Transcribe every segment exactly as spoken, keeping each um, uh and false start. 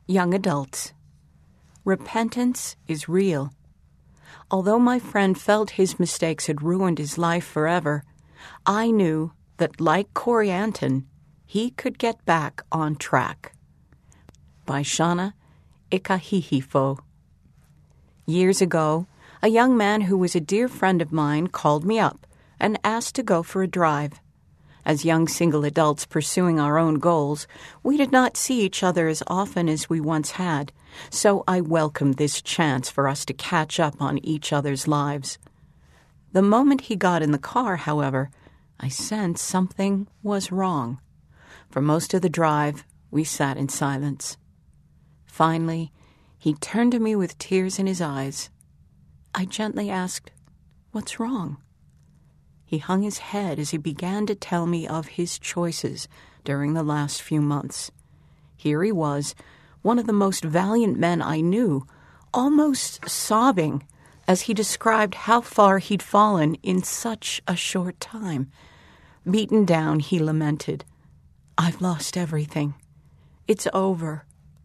Young adults. Repentance is real. Although my friend felt his mistakes had ruined his life forever, I knew that, like Corey Anton, he could get back on track. By Shauna Ikahihifo. Years ago, a young man who was a dear friend of mine called me up and asked to go for a drive. As young single adults pursuing our own goals, we did not see each other as often as we once had, so I welcomed this chance for us to catch up on each other's lives. The moment he got in the car, however, I sensed something was wrong. For most of the drive, we sat in silence. Finally, he turned to me with tears in his eyes. I gently asked, "What's wrong?" He hung his head as he began to tell me of his choices during the last few months. Here he was, one of the most valiant men I knew, almost sobbing as he described how far he'd fallen in such a short time. Beaten down, he lamented, "I've lost everything. It's over."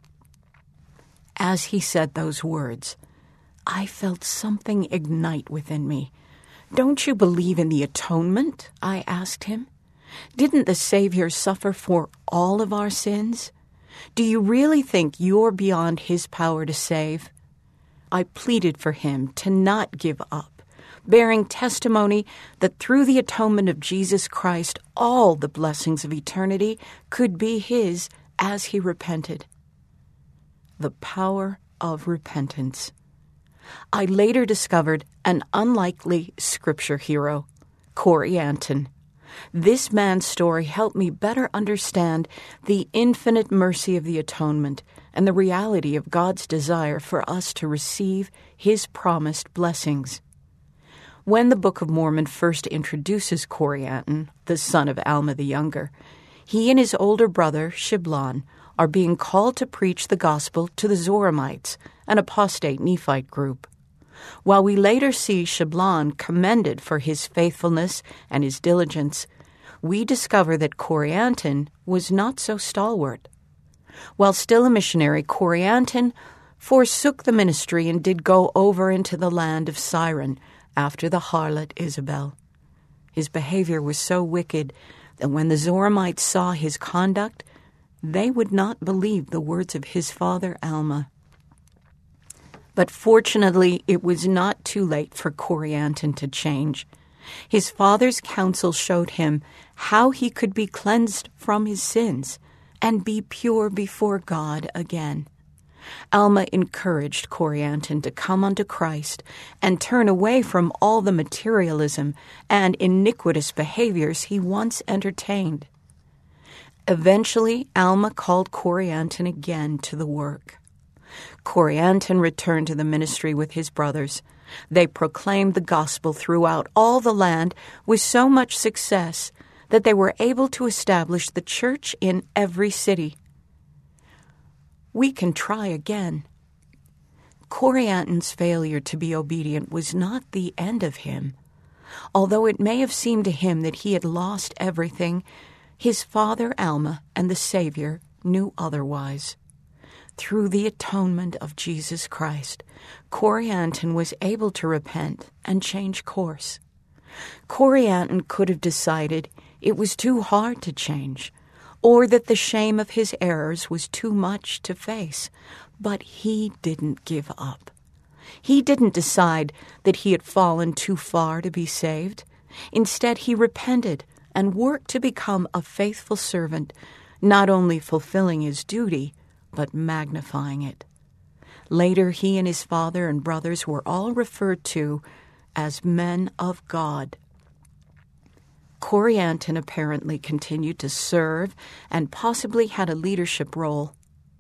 As he said those words, I felt something ignite within me. "Don't you believe in the atonement?" I asked him. "Didn't the Savior suffer for all of our sins? Do you really think you're beyond his power to save?" I pleaded for him to not give up, bearing testimony that through the atonement of Jesus Christ, all the blessings of eternity could be his as he repented. The power of repentance. I later discovered an unlikely scripture hero, Corey Anton. This man's story helped me better understand the infinite mercy of the atonement and the reality of God's desire for us to receive his promised blessings. When the Book of Mormon first introduces Corey Anton, the son of Alma the Younger, he and his older brother, Shiblon, are being called to preach the gospel to the Zoramites, an apostate Nephite group. While we later see Shiblon commended for his faithfulness and his diligence, we discover that Corey Anton was not so stalwart. While still a missionary, Corey Anton forsook the ministry and did go over into the land of Siren after the harlot Isabel. His behavior was so wicked that when the Zoramites saw his conduct, they would not believe the words of his father, Alma. But fortunately, it was not too late for Corey Anton to change. His father's counsel showed him how he could be cleansed from his sins and be pure before God again. Alma encouraged Corey Anton to come unto Christ and turn away from all the materialism and iniquitous behaviors he once entertained. Eventually, Alma called Corey Anton again to the work. Corey Anton returned to the ministry with his brothers. They proclaimed the gospel throughout all the land with so much success that they were able to establish the church in every city. We can try again. Corey Anton's failure to be obedient was not the end of him. Although it may have seemed to him that he had lost everything, his father, Alma, and the Savior knew otherwise. Through the atonement of Jesus Christ, Corey Anton was able to repent and change course. Corey Anton could have decided it was too hard to change, or that the shame of his errors was too much to face, but he didn't give up. He didn't decide that he had fallen too far to be saved. Instead, he repented and worked to become a faithful servant, not only fulfilling his duty, but magnifying it. Later, he and his father and brothers were all referred to as men of God. Corey Anton apparently continued to serve and possibly had a leadership role.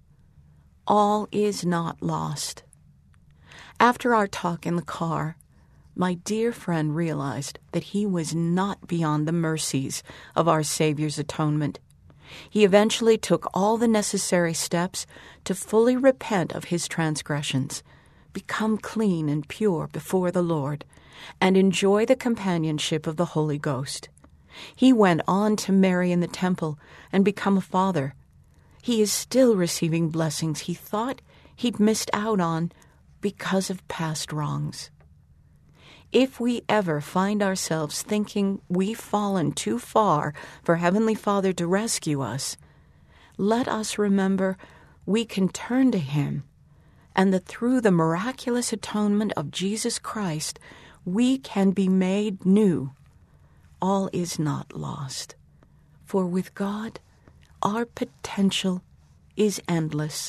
All is not lost. After our talk in the car, my dear friend realized that he was not beyond the mercies of our Savior's atonement. He eventually took all the necessary steps to fully repent of his transgressions, become clean and pure before the Lord, and enjoy the companionship of the Holy Ghost. He went on to marry in the temple and become a father. he is still receiving blessings he thought he'd missed out on because of past wrongs. If we ever find ourselves thinking we've fallen too far for Heavenly Father to rescue us, let us remember we can turn to Him, and that through the miraculous atonement of Jesus Christ, we can be made new. All is not lost, for with God, our potential is endless.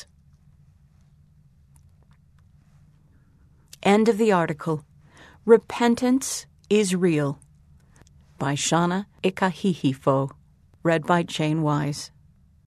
End of the article. Repentance is Real by Shana Ikahihifo, read by Jane Wise.